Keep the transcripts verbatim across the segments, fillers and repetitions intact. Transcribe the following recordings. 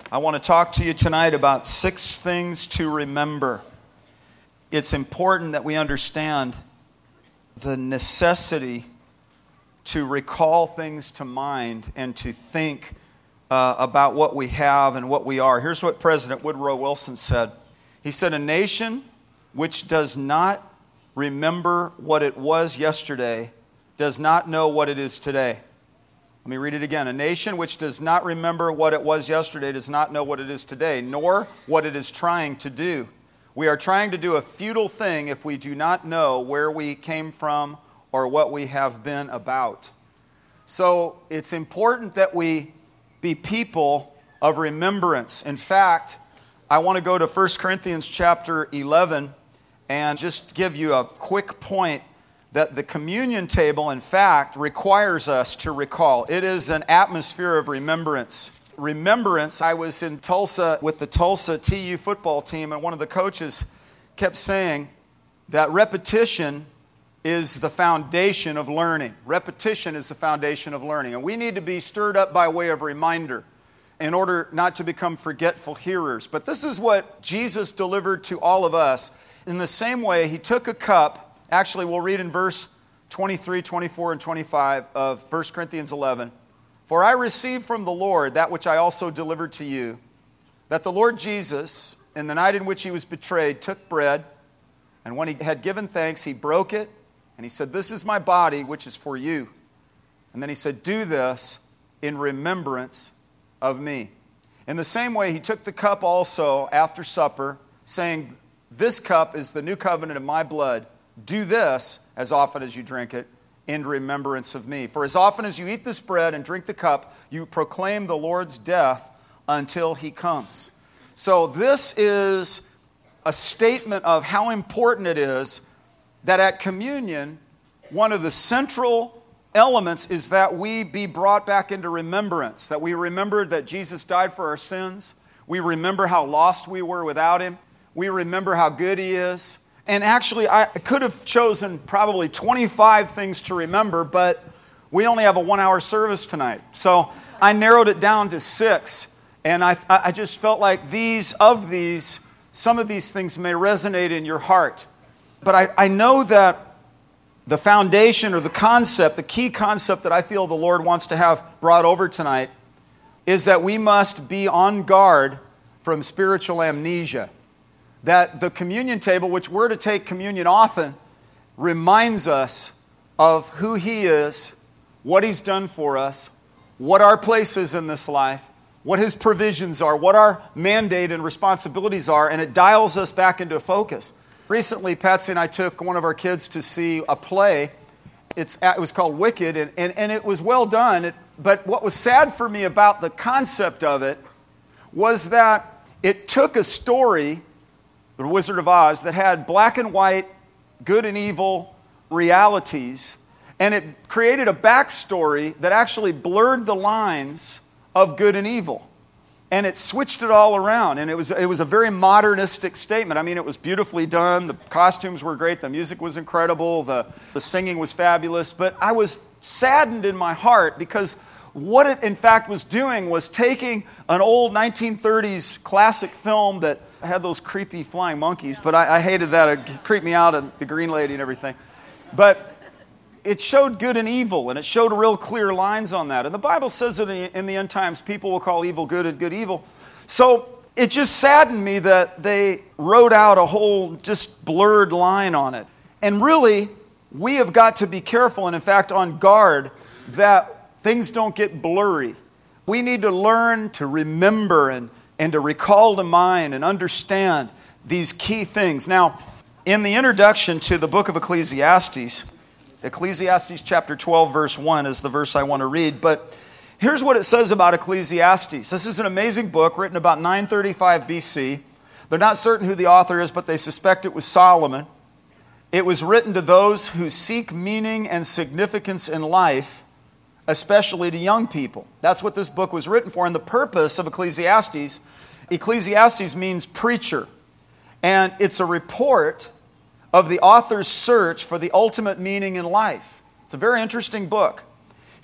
I want to talk to you tonight about six things to remember. It's important that we understand the necessity to recall things to mind and to think uh, about what we have and what we are. Here's what President Woodrow Wilson said. He said, "A nation which does not remember what it was yesterday does not know what it is today." Let me read it again. "A nation which does not remember what it was yesterday does not know what it is today, nor what it is trying to do. We are trying to do a futile thing if we do not know where we came from or what we have been about." So it's important that we be people of remembrance. In fact, I want to go to First Corinthians chapter eleven and just give you a quick point that the communion table, in fact, requires us to recall. It is an atmosphere of remembrance. Remembrance, I was in Tulsa with the Tulsa T U football team, and one of the coaches kept saying that repetition is the foundation of learning. Repetition is the foundation of learning. And we need to be stirred up by way of reminder in order not to become forgetful hearers. But this is what Jesus delivered to all of us. In the same way, he took a cup. Actually, we'll read in verse twenty-three, twenty-four, and twenty-five of First Corinthians eleven. "For I received from the Lord that which I also delivered to you, that the Lord Jesus, in the night in which he was betrayed, took bread, and when he had given thanks, he broke it, and he said, 'This is my body, which is for you.' And then he said, 'Do this in remembrance of me.' In the same way, he took the cup also after supper, saying, 'This cup is the new covenant in my blood. Do this, as often as you drink it, in remembrance of me. For as often as you eat this bread and drink the cup, you proclaim the Lord's death until he comes.'" So this is a statement of how important it is that at communion, one of the central elements is that we be brought back into remembrance, that we remember that Jesus died for our sins. We remember how lost we were without him. We remember how good he is. And actually, I could have chosen probably twenty-five things to remember, but we only have a one-hour service tonight. So I narrowed it down to six. And I, I just felt like these, of these, some of these things may resonate in your heart. But I, I know that the foundation or the concept, the key concept that I feel the Lord wants to have brought over tonight is that we must be on guard from spiritual amnesia. That the communion table, which we're to take communion often, reminds us of who he is, what he's done for us, what our place is in this life, what his provisions are, what our mandate and responsibilities are, and it dials us back into focus. Recently, Patsy and I took one of our kids to see a play. It's, it was called Wicked, and, and, and it was well done. It, but what was sad for me about the concept of it was that it took a story, The Wizard of Oz, that had black and white, good and evil realities, and it created a backstory that actually blurred the lines of good and evil. And it switched it all around, and it was it was a very modernistic statement. I mean, it was beautifully done, the costumes were great, the music was incredible, the, the singing was fabulous, but I was saddened in my heart because what it in fact was doing was taking an old nineteen thirties classic film that had those creepy flying monkeys, but I, I hated that. It creeped me out, and the green lady and everything. But it showed good and evil, and it showed real clear lines on that. And the Bible says that in the end times, people will call evil good and good evil. So it just saddened me that they wrote out a whole just blurred line on it. And really, we have got to be careful and, in fact, on guard that things don't get blurry. We need to learn to remember and and to recall to mind and understand these key things. Now, in the introduction to the book of Ecclesiastes, Ecclesiastes chapter twelve, verse one is the verse I want to read, but here's what it says about Ecclesiastes. This is an amazing book written about nine thirty-five B C. They're not certain who the author is, but they suspect it was Solomon. It was written to those who seek meaning and significance in life, especially to young people. That's what this book was written for. And the purpose of Ecclesiastes, Ecclesiastes means preacher. And it's a report of the author's search for the ultimate meaning in life. It's a very interesting book.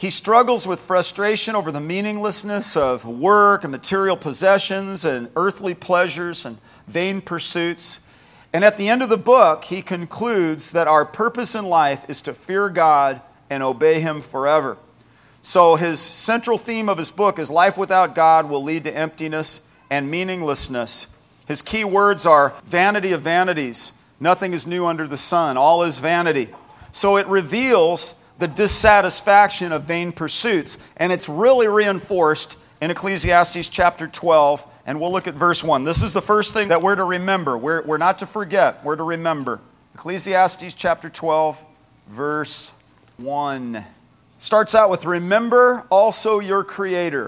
He struggles with frustration over the meaninglessness of work and material possessions and earthly pleasures and vain pursuits. And at the end of the book, he concludes that our purpose in life is to fear God and obey Him forever. So his central theme of his book is life without God will lead to emptiness and meaninglessness. His key words are vanity of vanities. Nothing is new under the sun. All is vanity. So it reveals the dissatisfaction of vain pursuits. And it's really reinforced in Ecclesiastes chapter twelve. And we'll look at verse one. This is the first thing that we're to remember. We're, we're not to forget. We're to remember. Ecclesiastes chapter twelve, verse one. Starts out with, remember also your Creator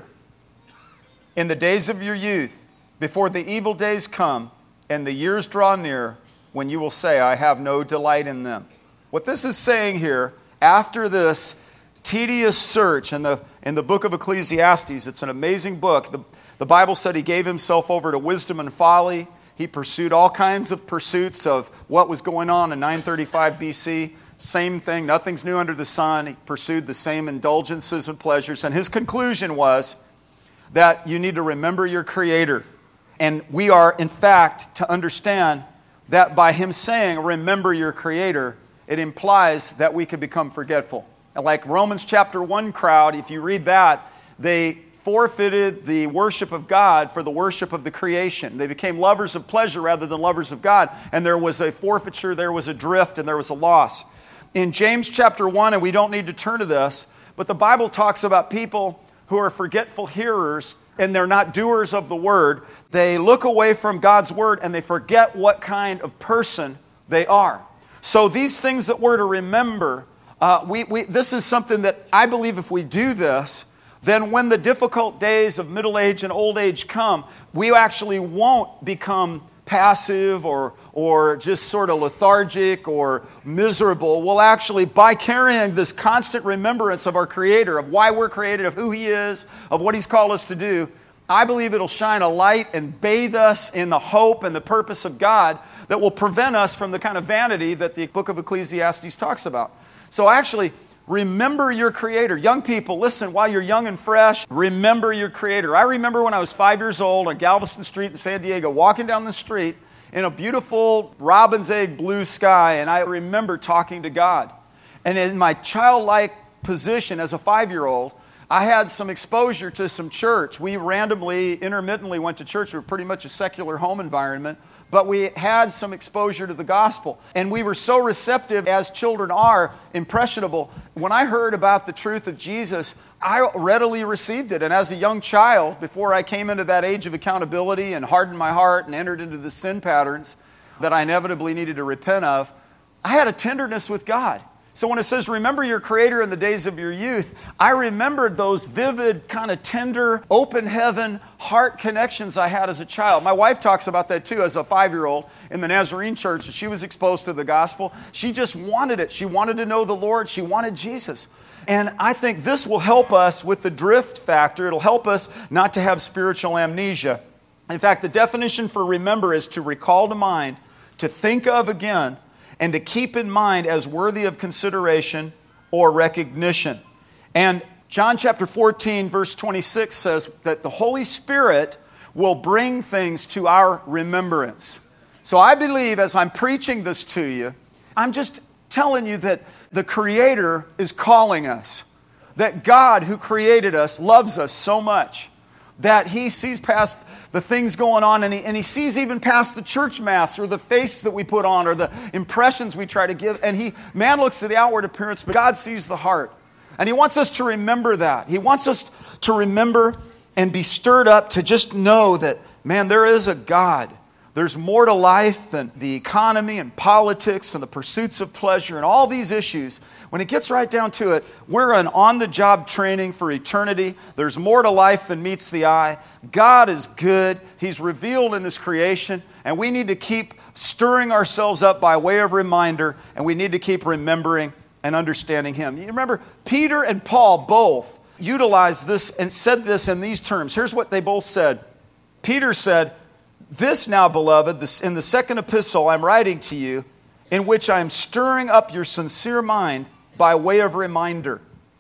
in the days of your youth, before the evil days come and the years draw near, when you will say, I have no delight in them. What this is saying here, after this tedious search in the, in the book of Ecclesiastes, it's an amazing book. The, the Bible said he gave himself over to wisdom and folly. He pursued all kinds of pursuits of what was going on in nine thirty-five B C. Same thing, nothing's new under the sun. He pursued the same indulgences and pleasures. And his conclusion was that you need to remember your Creator. And we are, in fact, to understand that by him saying, remember your Creator, it implies that we could become forgetful. And like Romans chapter one crowd, if you read that, they forfeited the worship of God for the worship of the creation. They became lovers of pleasure rather than lovers of God. And there was a forfeiture, there was a drift, and there was a loss. In James chapter one, and we don't need to turn to this, but the Bible talks about people who are forgetful hearers and they're not doers of the word. They look away from God's word and they forget what kind of person they are. So these things that we're to remember, uh, we, we, this is something that I believe if we do this, then when the difficult days of middle age and old age come, we actually won't become passive or, or just sort of lethargic or miserable. We'll actually, by carrying this constant remembrance of our Creator, of why we're created, of who He is, of what He's called us to do, I believe it'll shine a light and bathe us in the hope and the purpose of God that will prevent us from the kind of vanity that the book of Ecclesiastes talks about. So actually, remember your Creator. Young people, listen, while you're young and fresh, remember your Creator. I remember when I was five years old on Galveston Street in San Diego, walking down the street in a beautiful robin's egg blue sky, and I remember talking to God. And in my childlike position as a five-year-old, I had some exposure to some church. We randomly, intermittently went to church. We were pretty much a secular home environment. But we had some exposure to the gospel. And we were so receptive, as children are, impressionable. When I heard about the truth of Jesus, I readily received it. And as a young child, before I came into that age of accountability and hardened my heart and entered into the sin patterns that I inevitably needed to repent of, I had a tenderness with God. So when it says, remember your Creator in the days of your youth, I remembered those vivid, kind of tender, open heaven, heart connections I had as a child. My wife talks about that too as a five-year-old in the Nazarene church. She was exposed to the gospel. She just wanted it. She wanted to know the Lord. She wanted Jesus. And I think this will help us with the drift factor. It'll help us not to have spiritual amnesia. In fact, the definition for remember is to recall to mind, to think of again, and to keep in mind as worthy of consideration or recognition. And John chapter fourteen, verse twenty-six says that the Holy Spirit will bring things to our remembrance. So I believe as I'm preaching this to you, I'm just telling you that the Creator is calling us. That God who created us loves us so much that He sees past the things going on, and he, and he sees even past the church mask or the face that we put on or the impressions we try to give. And he, man looks at the outward appearance, but God sees the heart. And He wants us to remember that. He wants us to remember and be stirred up to just know that, man, there is a God. There's more to life than the economy and politics and the pursuits of pleasure and all these issues. When it gets right down to it, we're an on-the-job training for eternity. There's more to life than meets the eye. God is good. He's revealed in His creation. And we need to keep stirring ourselves up by way of reminder. And we need to keep remembering and understanding Him. You remember, Peter and Paul both utilized this and said this in these terms. Here's what they both said. Peter said, "This now, beloved, this, in the second epistle I'm writing to you, in which I am stirring up your sincere mind by way of reminder."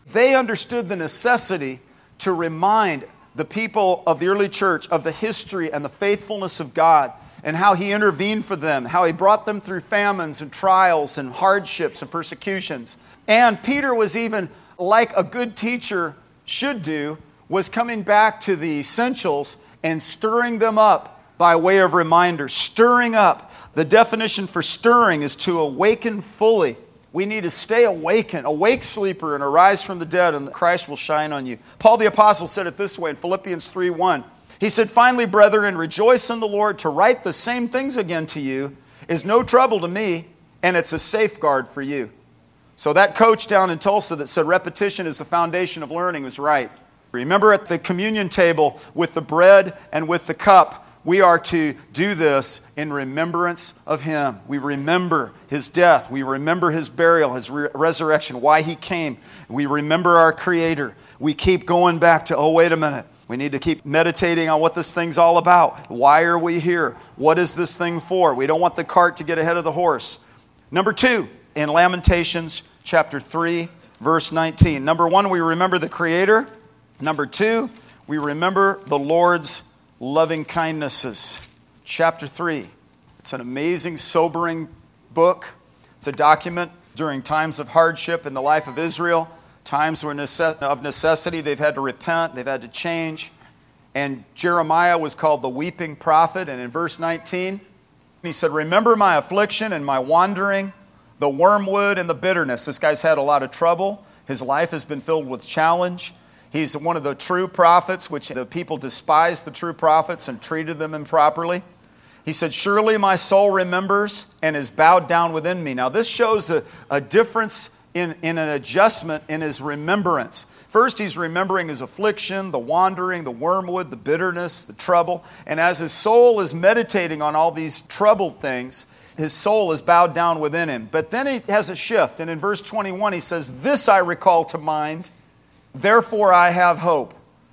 They understood the necessity to remind the people of the early church of the history and the faithfulness of God and how He intervened for them, how He brought them through famines and trials and hardships and persecutions. And Peter was even, like a good teacher should do, was coming back to the essentials and stirring them up by way of reminder. Stirring up. The definition for stirring is to awaken fully. We need to stay awakened, awake sleeper, and arise from the dead, and Christ will shine on you. Paul the Apostle said it this way in Philippians three one. He said, "Finally, brethren, rejoice in the Lord. To write the same things again to you is no trouble to me, and it's a safeguard for you." So that coach down in Tulsa that said repetition is the foundation of learning was right. Remember at the communion table with the bread and with the cup, we are to do this in remembrance of Him. We remember His death. We remember His burial, His re- resurrection, why He came. We remember our Creator. We keep going back to, oh, wait a minute. We need to keep meditating on what this thing's all about. Why are we here? What is this thing for? We don't want the cart to get ahead of the horse. Number two, in Lamentations chapter three, verse nineteen. Number one, we remember the Creator. Number two, we remember the Lord's loving kindnesses. Chapter three. It's an amazing, sobering book. It's a document during times of hardship in the life of Israel, times where of necessity they've had to repent, they've had to change. And Jeremiah was called the weeping prophet. And in verse nineteen, he said, "Remember my affliction and my wandering, the wormwood and the bitterness." This guy's had a lot of trouble. His life has been filled with challenge. He's one of the true prophets, which the people despised the true prophets and treated them improperly. He said, "Surely my soul remembers and is bowed down within me." Now this shows a, a difference in, in an adjustment in his remembrance. First, he's remembering his affliction, the wandering, the wormwood, the bitterness, the trouble. And as his soul is meditating on all these troubled things, his soul is bowed down within him. But then he has a shift. And in verse twenty-one, he says, "This I recall to mind, therefore I have hope."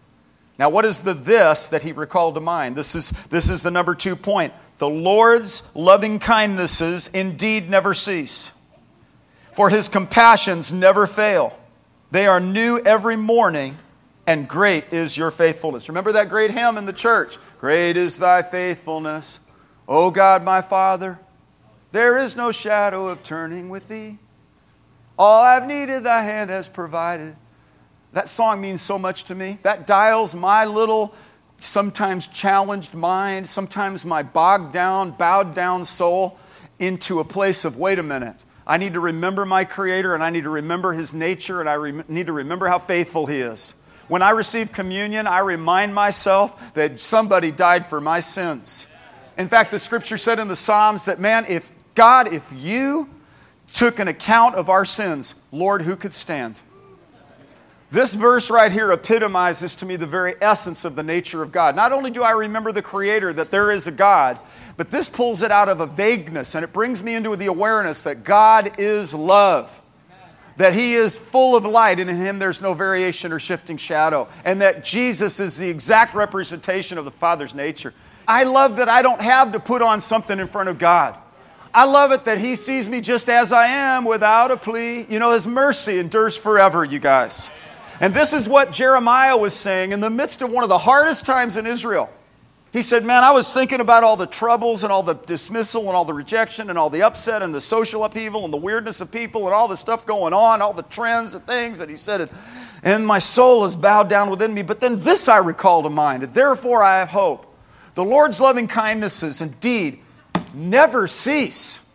Now what is the this that he recalled to mind? This is, this is the number two point. The Lord's loving kindnesses indeed never cease, for His compassions never fail. They are new every morning, and great is your faithfulness. Remember that great hymn in the church? Great is thy faithfulness, O God my Father. There is no shadow of turning with thee. All I've needed thy hand has provided. That song means so much to me. That dials my little, sometimes challenged mind, sometimes my bogged down, bowed down soul into a place of, wait a minute, I need to remember my Creator, and I need to remember His nature, and I re- need to remember how faithful He is. When I receive communion, I remind myself that somebody died for my sins. In fact, the Scripture said in the Psalms that, man, if God, if you took an account of our sins, Lord, who could stand? This verse right here epitomizes to me the very essence of the nature of God. Not only do I remember the Creator, that there is a God, but this pulls it out of a vagueness, and it brings me into the awareness that God is love. That He is full of light, and in Him there's no variation or shifting shadow. And that Jesus is the exact representation of the Father's nature. I love that I don't have to put on something in front of God. I love it that He sees me just as I am without a plea. You know, His mercy endures forever, you guys. And this is what Jeremiah was saying in the midst of one of the hardest times in Israel. He said, man, I was thinking about all the troubles and all the dismissal and all the rejection and all the upset and the social upheaval and the weirdness of people and all the stuff going on, all the trends and things. And he said, and my soul is bowed down within me. But then this I recall to mind, therefore I have hope. The Lord's loving kindnesses indeed never cease.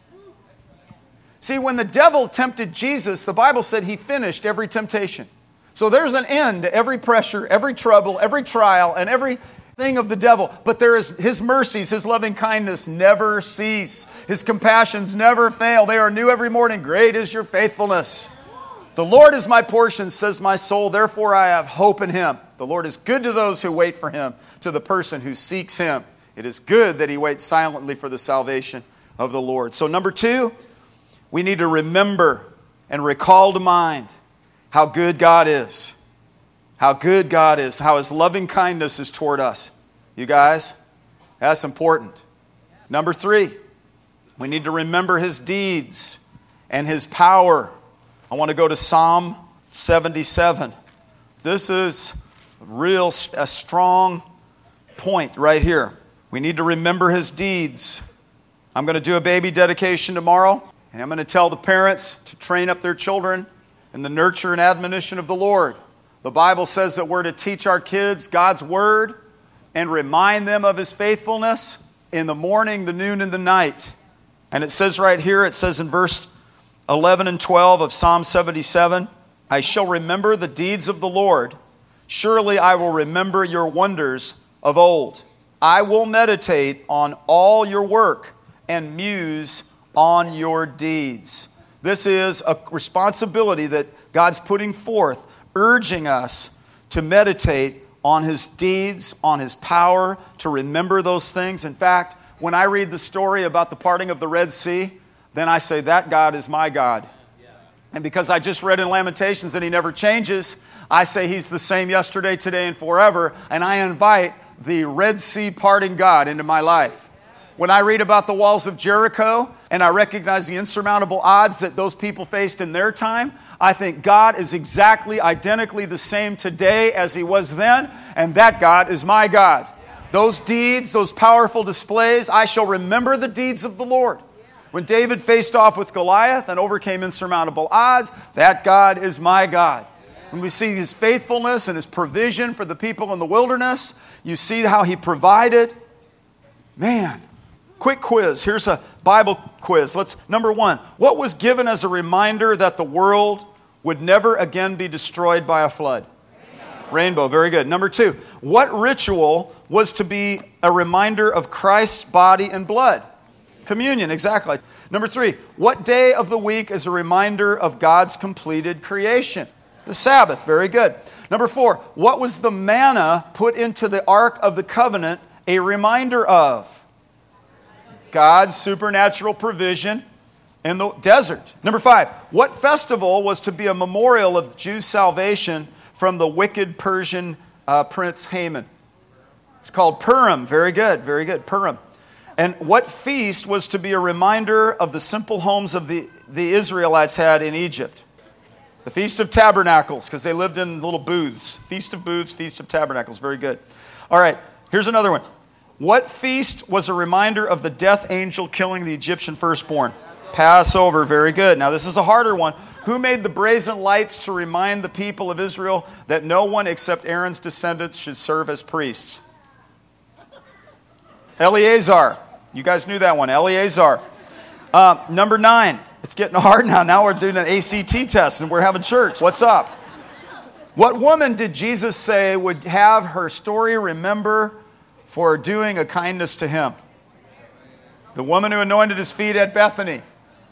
See, when the devil tempted Jesus, the Bible said He finished every temptation. So there's an end to every pressure, every trouble, every trial, and everything of the devil. But there is His mercies, His loving kindness never cease. His compassions never fail. They are new every morning. Great is your faithfulness. The Lord is my portion, says my soul. Therefore I have hope in Him. The Lord is good to those who wait for Him, to the person who seeks Him. It is good that he waits silently for the salvation of the Lord. So number two, we need to remember and recall to mind how good God is. How good God is. How His loving kindness is toward us. You guys, that's important. Number three, we need to remember His deeds and His power. I want to go to Psalm seventy-seven. This is real a strong point right here. We need to remember his deeds. I'm going to do a baby dedication tomorrow, and I'm going to tell the parents to train up their children in the nurture and admonition of the Lord. The Bible says that we're to teach our kids God's word and remind them of his faithfulness in the morning, the noon, and the night. And it says right here, it says in verse eleven and twelve of Psalm seventy-seven, I shall remember the deeds of the Lord. Surely I will remember your wonders of old. I will meditate on all your work and muse on your deeds. This is a responsibility that God's putting forth, urging us to meditate on his deeds, on his power, to remember those things. In fact, when I read the story about the parting of the Red Sea, then I say, that God is my God. And because I just read in Lamentations that he never changes, I say he's the same yesterday, today, and forever. And I invite the Red Sea parting God into my life. When I read about the walls of Jericho and I recognize the insurmountable odds that those people faced in their time, I think God is exactly, identically the same today as he was then. And that God is my God. Those deeds, those powerful displays, I shall remember the deeds of the Lord. When David faced off with Goliath and overcame insurmountable odds, that God is my God. When we see his faithfulness and his provision for the people in the wilderness, you see how he provided. Man, quick quiz. Here's a Bible quiz. Let's number one, what was given as a reminder that the world would never again be destroyed by a flood? Rainbow. Rainbow, very good. Number two, what ritual was to be a reminder of Christ's body and blood? Communion, exactly. Number three, what day of the week is a reminder of God's completed creation? The Sabbath, very good. Number four, what was the manna put into the Ark of the Covenant a reminder of? God's supernatural provision in the desert. Number five, what festival was to be a memorial of Jews' salvation from the wicked Persian uh, prince Haman? It's called Purim, very good, very good, Purim. And what feast was to be a reminder of the simple homes of the, the Israelites had in Egypt? The Feast of Tabernacles, because they lived in little booths. Feast of Booths, Feast of Tabernacles, very good. All right, here's another one. What feast was a reminder of the death angel killing the Egyptian firstborn? Passover, very good. Now this is a harder one. Who made the brazen lights to remind the people of Israel that no one except Aaron's descendants should serve as priests? Eleazar. You guys knew that one. Eleazar. Uh, number nine. It's getting hard now. Now we're doing an A C T test and we're having church. What's up? What woman did Jesus say would have her story remember for doing a kindness to him? The woman who anointed his feet at Bethany.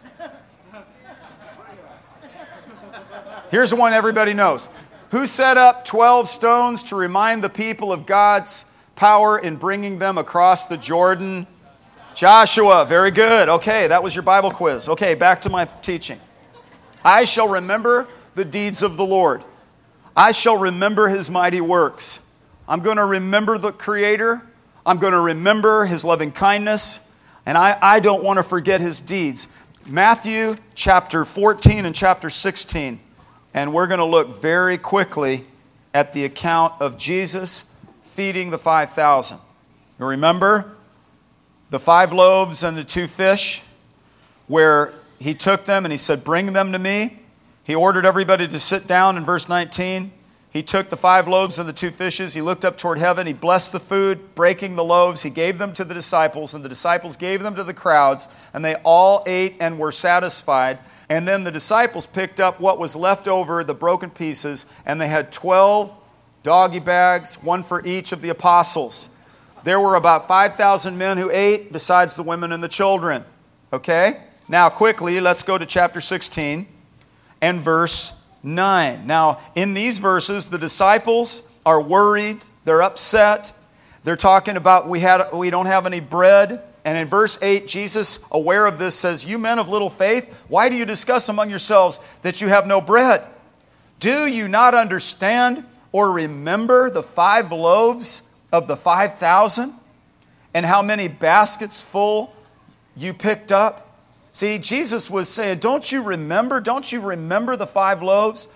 Here's the one everybody knows. Who set up twelve stones to remind the people of God's power in bringing them across the Jordan? Joshua, very good. Okay, that was your Bible quiz. Okay, back to my teaching. I shall remember the deeds of the Lord. I shall remember his mighty works. I'm going to remember the Creator. I'm going to remember his loving kindness. And I, I don't want to forget his deeds. Matthew chapter fourteen and chapter sixteen. And we're going to look very quickly at the account of Jesus feeding the five thousand. You remember the five loaves and the two fish, where he took them and he said, bring them to me. He ordered everybody to sit down in verse nineteen. He took the five loaves and the two fishes. He looked up toward heaven. He blessed the food, breaking the loaves. He gave them to the disciples, and the disciples gave them to the crowds, and they all ate and were satisfied. And then the disciples picked up what was left over, the broken pieces, and they had twelve doggy bags, one for each of the apostles. There were about five thousand men who ate, besides the women and the children. Okay? Now, quickly, let's go to chapter sixteen and verse nine. Now, in these verses, the disciples are worried. They're upset. They're talking about we had we don't have any bread. And in verse eight, Jesus, aware of this, says, you men of little faith, why do you discuss among yourselves that you have no bread? Do you not understand or remember the five loaves of the five thousand, and how many baskets full you picked up? See, Jesus was saying, don't you remember? Don't you remember the five loaves?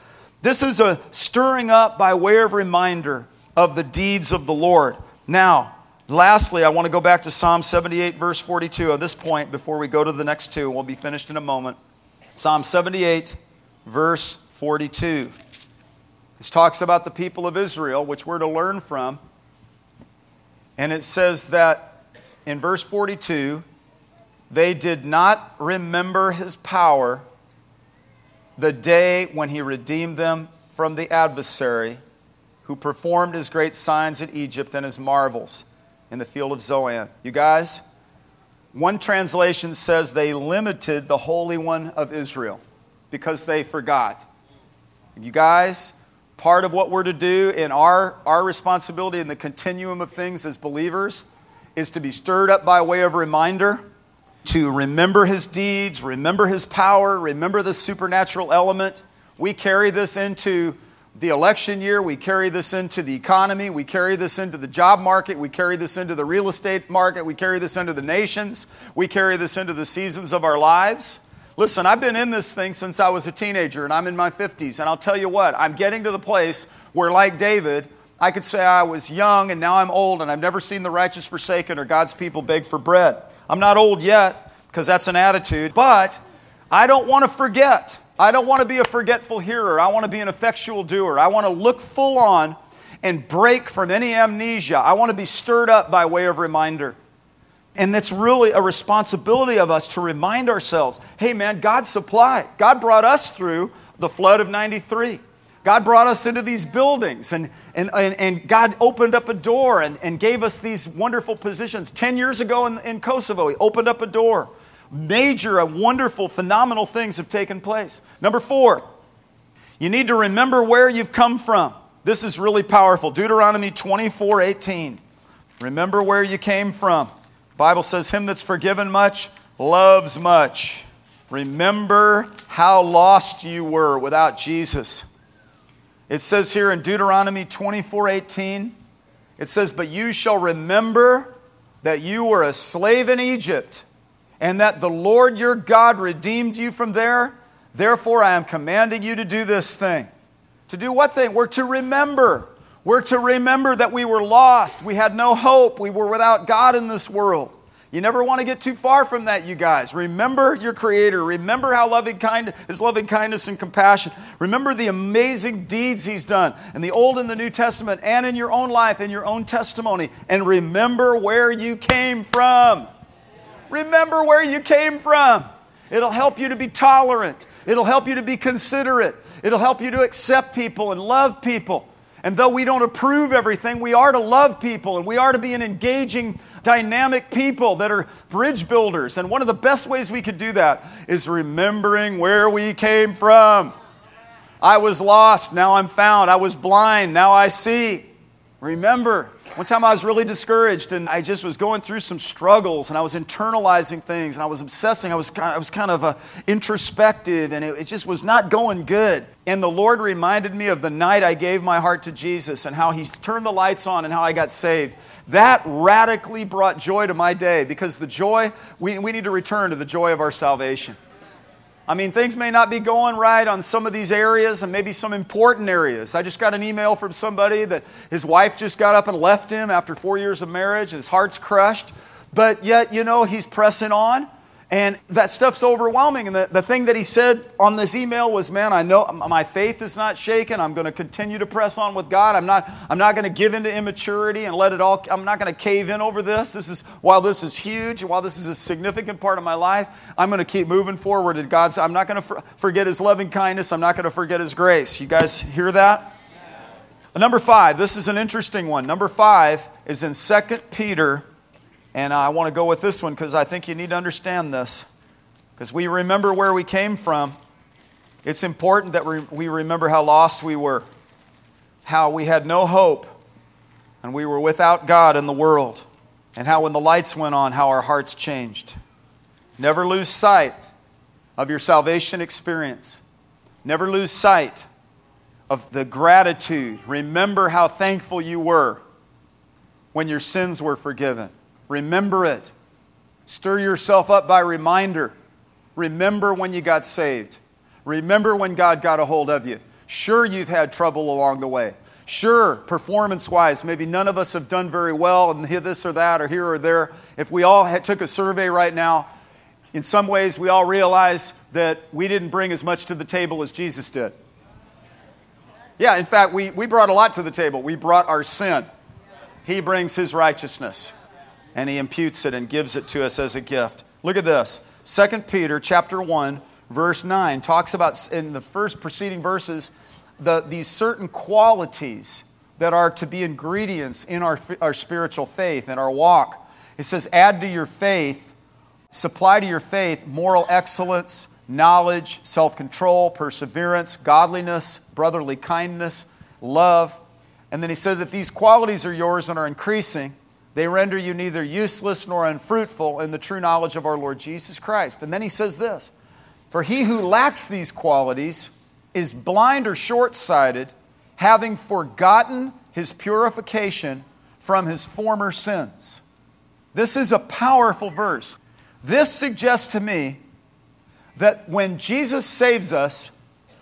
This is a stirring up by way of reminder of the deeds of the Lord. Now, lastly, I want to go back to Psalm seventy-eight, verse forty-two. At this point, before we go to the next two, we'll be finished in a moment. Psalm seventy-eight, verse forty-two. This talks about the people of Israel, which we're to learn from. And it says that in verse forty-two, they did not remember his power the day when he redeemed them from the adversary, who performed his great signs in Egypt and his marvels in the field of Zoan. You guys, one translation says they limited the Holy One of Israel because they forgot. You guys, part of what we're to do in our, our responsibility in the continuum of things as believers is to be stirred up by way of reminder, to remember his deeds, remember his power, remember the supernatural element. We carry this into the election year, we carry this into the economy, we carry this into the job market, we carry this into the real estate market, we carry this into the nations, we carry this into the seasons of our lives. Listen, I've been in this thing since I was a teenager and I'm in my fifties, and I'll tell you what, I'm getting to the place where, like David, I could say I was young and now I'm old and I've never seen the righteous forsaken or God's people beg for bread. I'm not old yet because that's an attitude, but I don't want to forget. I don't want to be a forgetful hearer. I want to be an effectual doer. I want to look full on and break from any amnesia. I want to be stirred up by way of reminder. And it's really a responsibility of us to remind ourselves, hey man, God supplied. God brought us through the flood of ninety-three. God brought us into these buildings, and, and, and, and God opened up a door and, and gave us these wonderful positions. Ten years ago in, in Kosovo, He opened up a door. Major and wonderful, phenomenal things have taken place. Number four, you need to remember where you've come from. This is really powerful. Deuteronomy twenty-four eighteen. Remember where you came from. The Bible says, him that's forgiven much loves much. Remember how lost you were without Jesus. It says here in Deuteronomy twenty-four eighteen, it says, but you shall remember that you were a slave in Egypt, and that the Lord your God redeemed you from there. Therefore I am commanding you to do this thing. To do what thing? We're to remember. We're to remember that we were lost. We had no hope. We were without God in this world. You never want to get too far from that, you guys. Remember your Creator. Remember how loving kind, His loving kindness and compassion. Remember the amazing deeds He's done in the Old and the New Testament and in your own life, in your own testimony. And remember where you came from. Remember where you came from. It'll help you to be tolerant. It'll help you to be considerate. It'll help you to accept people and love people. And though we don't approve everything, we are to love people, and we are to be an engaging, dynamic people that are bridge builders. And one of the best ways we could do that is remembering where we came from. I was lost, now I'm found. I was blind, now I see. Remember. One time I was really discouraged, and I just was going through some struggles, and I was internalizing things, and I was obsessing. I was kind of, I was kind of uh, introspective, and it, it just was not going good. And the Lord reminded me of the night I gave my heart to Jesus and how He turned the lights on and how I got saved. That radically brought joy to my day, because the joy, we, we need to return to the joy of our salvation. I mean, things may not be going right on some of these areas and maybe some important areas. I just got an email from somebody that his wife just got up and left him after four years of marriage, and his heart's crushed. But yet, you know, he's pressing on, and that stuff's overwhelming. And the, the thing that he said on this email was, man, I know my faith is not shaken. I'm going to continue to press on with God. I'm not, I'm not going to give into immaturity and let it all, I'm not going to cave in over this. This is, while this is huge, and while this is a significant part of my life, I'm going to keep moving forward in God's, I'm not going to for, forget His loving kindness. I'm not going to forget His grace. You guys hear that? Yeah. Number five, this is an interesting one. Number five is in Second Peter. And I want to go with this one because I think you need to understand this. Because we remember where we came from. It's important that we remember how lost we were. How we had no hope. And we were without God in the world. And how when the lights went on, how our hearts changed. Never lose sight of your salvation experience. Never lose sight of the gratitude. Remember how thankful you were when your sins were forgiven. Remember it. Stir yourself up by reminder. Remember when you got saved. Remember when God got a hold of you. Sure, you've had trouble along the way. Sure, performance-wise, maybe none of us have done very well and here this or that or here or there. If we all had, took a survey right now, in some ways we all realize that we didn't bring as much to the table as Jesus did. Yeah, in fact, we, we brought a lot to the table. We brought our sin. He brings His righteousness, and He imputes it and gives it to us as a gift. Look at this. Second Peter chapter one, verse nine talks about, in the first preceding verses, the, these certain qualities that are to be ingredients in our, our spiritual faith and our walk. It says, add to your faith, supply to your faith moral excellence, knowledge, self-control, perseverance, godliness, brotherly kindness, love. And then he said, if these qualities are yours and are increasing, they render you neither useless nor unfruitful in the true knowledge of our Lord Jesus Christ. And then he says this, for he who lacks these qualities is blind or short-sighted, having forgotten his purification from his former sins. This is a powerful verse. This suggests to me that when Jesus saves us,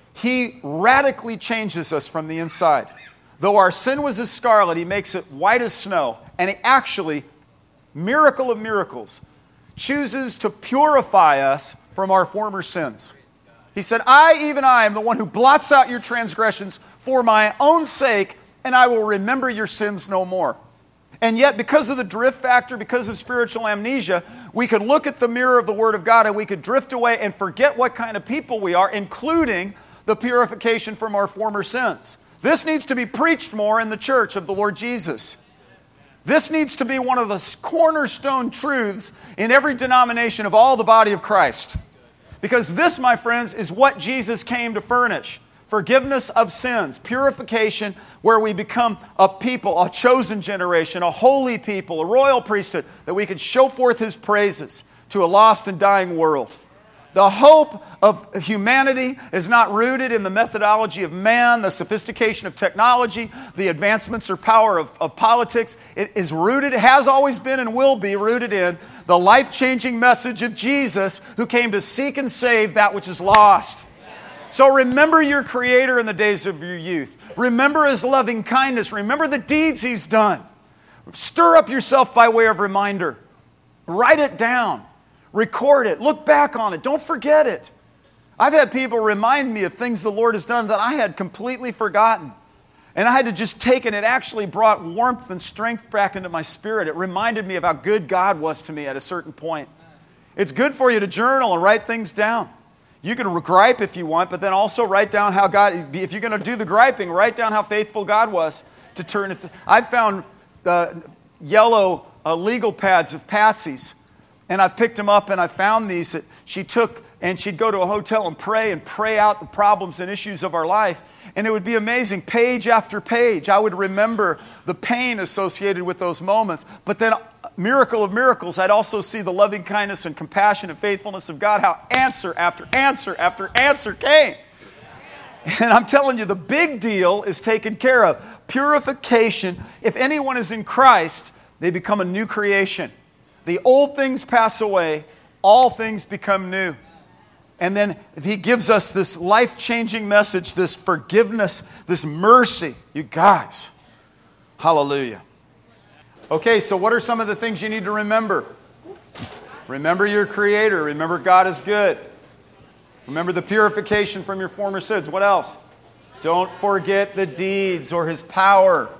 He radically changes us from the inside. Though our sin was as scarlet, He makes it white as snow. And He actually, miracle of miracles, chooses to purify us from our former sins. He said, I, even I, am the one who blots out your transgressions for my own sake, and I will remember your sins no more. And yet, because of the drift factor, because of spiritual amnesia, we could look at the mirror of the Word of God and we could drift away and forget what kind of people we are, including the purification from our former sins. This needs to be preached more in the church of the Lord Jesus. This needs to be one of the cornerstone truths in every denomination of all the body of Christ. Because this, my friends, is what Jesus came to furnish. Forgiveness of sins, purification, where we become a people, a chosen generation, a holy people, a royal priesthood, that we can show forth His praises to a lost and dying world. The hope of humanity is not rooted in the methodology of man, the sophistication of technology, the advancements or power of, of politics. It is rooted, has always been and will be rooted in the life-changing message of Jesus, who came to seek and save that which is lost. So remember your Creator in the days of your youth. Remember His loving kindness. Remember the deeds He's done. Stir up yourself by way of reminder. Write it down. Record it. Look back on it. Don't forget it. I've had people remind me of things the Lord has done that I had completely forgotten. And I had to just take it. It actually brought warmth and strength back into my spirit. It reminded me of how good God was to me at a certain point. It's good for you to journal and write things down. You can gripe if you want, but then also write down how God, if you're going to do the griping, write down how faithful God was to turn it. I've found uh, yellow uh, legal pads of Patsy's, and I've picked them up and I found these that she took, and she'd go to a hotel and pray and pray out the problems and issues of our life. And it would be amazing. Page after page, I would remember the pain associated with those moments. But then, miracle of miracles, I'd also see the loving kindness and compassion and faithfulness of God, how answer after answer after answer came. And I'm telling you, the big deal is taken care of. Purification. If anyone is in Christ, they become a new creation. The old things pass away, all things become new. And then He gives us this life-changing message, this forgiveness, this mercy. You guys, hallelujah. Okay, so what are some of the things you need to remember? Remember your Creator. Remember God is good. Remember the purification from your former sins. What else? Don't forget the deeds or His power,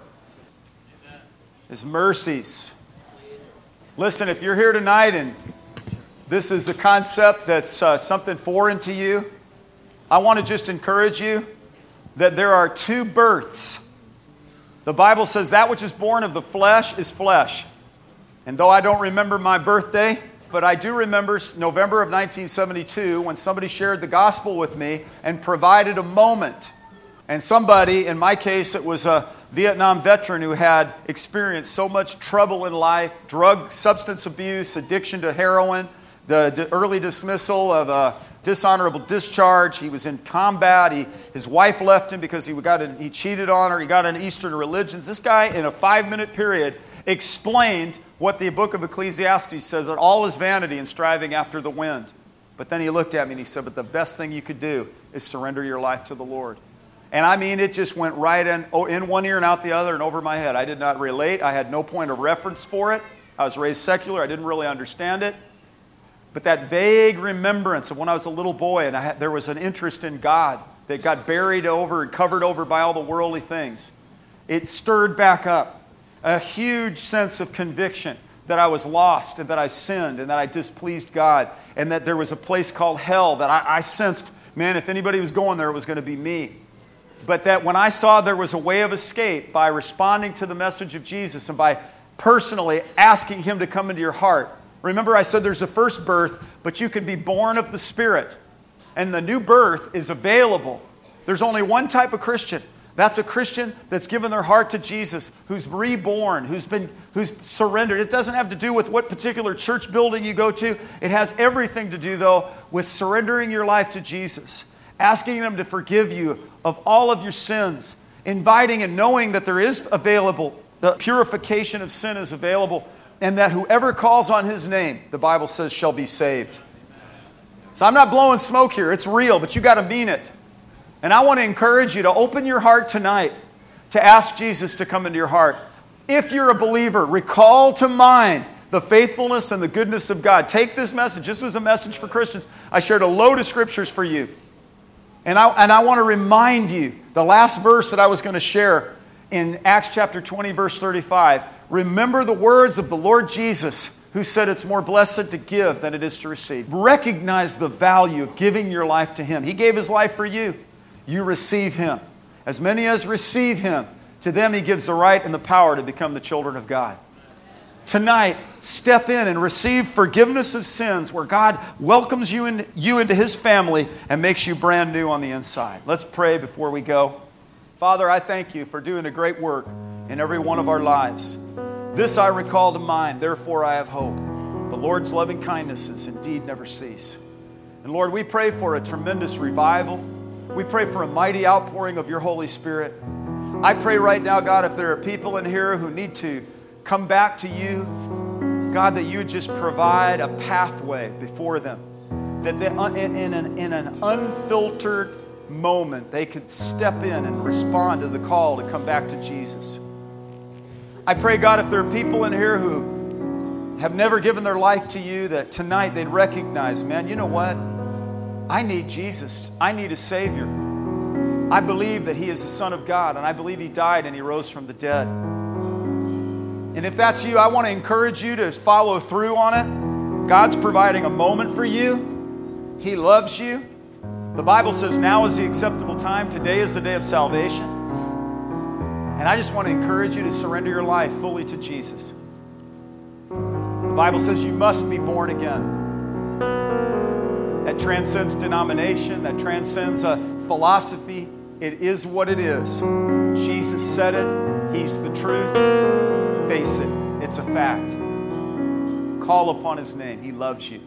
His mercies. Listen, if you're here tonight and this is a concept that's uh, something foreign to you, I want to just encourage you that there are two births. The Bible says that which is born of the flesh is flesh. And though I don't remember my birthday, but I do remember November of nineteen seventy-two when somebody shared the gospel with me and provided a moment. And somebody, in my case, it was a Vietnam veteran who had experienced so much trouble in life, drug, substance abuse, addiction to heroin, the early dismissal of a dishonorable discharge. He was in combat. He, his wife left him because he got a, he cheated on her. He got into Eastern religions. This guy, in a five-minute period, explained what the book of Ecclesiastes says, that all is vanity and striving after the wind. But then he looked at me and he said, but the best thing you could do is surrender your life to the Lord. And I mean, it just went right in, in one ear and out the other and over my head. I did not relate. I had no point of reference for it. I was raised secular. I didn't really understand it. But that vague remembrance of when I was a little boy and I had, there was an interest in God that got buried over and covered over by all the worldly things, it stirred back up a huge sense of conviction that I was lost and that I sinned and that I displeased God and that there was a place called hell that I, I sensed, man, if anybody was going there, it was going to be me. But that when I saw there was a way of escape by responding to the message of Jesus and by personally asking Him to come into your heart. Remember I said there's a first birth, but you can be born of the Spirit. And the new birth is available. There's only one type of Christian. That's a Christian that's given their heart to Jesus, who's reborn, who's been, who's surrendered. It doesn't have to do with what particular church building you go to. It has everything to do, though, with surrendering your life to Jesus, asking Him to forgive you of all of your sins, inviting and knowing that there is available, the purification of sin is available, and that whoever calls on His name, the Bible says, shall be saved. So I'm not blowing smoke here. It's real, but you got to mean it. And I want to encourage you to open your heart tonight to ask Jesus to come into your heart. If you're a believer, recall to mind the faithfulness and the goodness of God. Take this message. This was a message for Christians. I shared a load of scriptures for you. And I, and I want to remind you, the last verse that I was going to share in Acts chapter twenty, verse thirty-five. Remember the words of the Lord Jesus, who said it's more blessed to give than it is to receive. Recognize the value of giving your life to Him. He gave His life for you. You receive Him. As many as receive Him, to them He gives the right and the power to become the children of God. Tonight, step in and receive forgiveness of sins where God welcomes you, in, you into His family and makes you brand new on the inside. Let's pray before we go. Father, I thank You for doing a great work in every one of our lives. This I recall to mind, therefore I have hope. The Lord's loving kindnesses indeed never cease. And Lord, we pray for a tremendous revival. We pray for a mighty outpouring of Your Holy Spirit. I pray right now, God, if there are people in here who need to come back to You, God, that You would just provide a pathway before them. That they, in, in, an, in an unfiltered moment, they could step in and respond to the call to come back to Jesus. I pray, God, if there are people in here who have never given their life to You, that tonight they'd recognize, man, you know what? I need Jesus. I need a Savior. I believe that He is the Son of God, and I believe He died and He rose from the dead. And if that's you, I want to encourage you to follow through on it. God's providing a moment for you. He loves you. The Bible says now is the acceptable time. Today is the day of salvation. And I just want to encourage you to surrender your life fully to Jesus. The Bible says you must be born again. That transcends denomination. That transcends a philosophy. It is what it is. Jesus said it. He's the truth. Face it. It's a fact. Call upon His name. He loves you.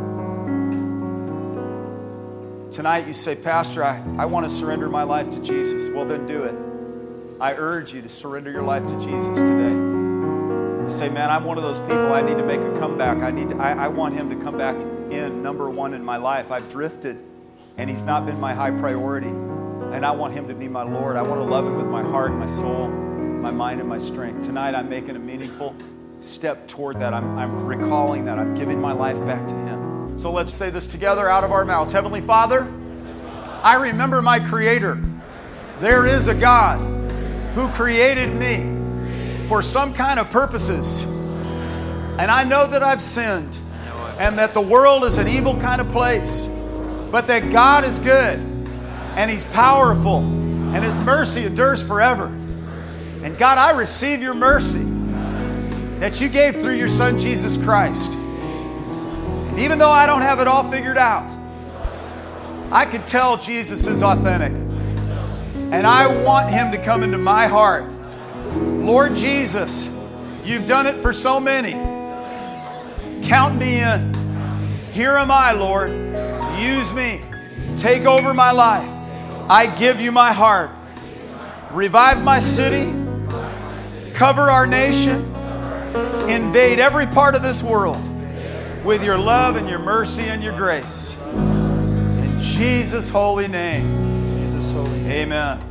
Tonight you say, Pastor, I, I want to surrender my life to Jesus. Well, then do it. I urge you to surrender your life to Jesus today. You say, man, I'm one of those people. I need to make a comeback. I need to, I, I want Him to come back in, number one in my life. I've drifted, and He's not been my high priority. And I want Him to be my Lord. I want to love Him with my heart, my soul, my mind, and my strength. Tonight I'm making a meaningful step toward that. I'm, I'm recalling that. I'm giving my life back to Him. So let's say this together out of our mouths. Heavenly Father, I remember my Creator. There is a God who created me for some kind of purposes. And I know that I've sinned and that the world is an evil kind of place, but that God is good and He's powerful and His mercy endures forever. And God, I receive Your mercy that You gave through Your Son, Jesus Christ. And even though I don't have it all figured out, I could tell Jesus is authentic. And I want Him to come into my heart. Lord Jesus, You've done it for so many. Count me in. Here am I, Lord. Use me. Take over my life. I give You my heart. Revive my city. Cover our nation. Invade every part of this world with Your love and Your mercy and Your grace. In Jesus' holy name. Jesus' holy name. Amen.